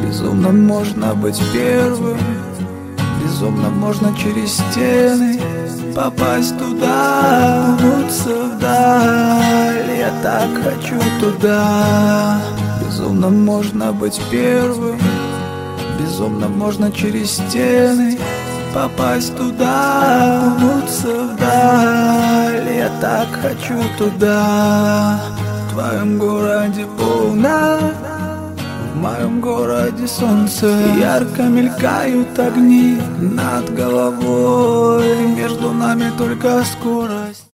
Безумно можно быть первым, безумно можно через стены попасть туда, окунуться вдаль. Я так хочу туда. Безумно можно быть первым, безумно можно через стены попасть туда, окунуться вдаль. Я так хочу туда. В твоем городе полна, в моем городе солнце. Ярко мелькают огни над головой. Между нами только скорость.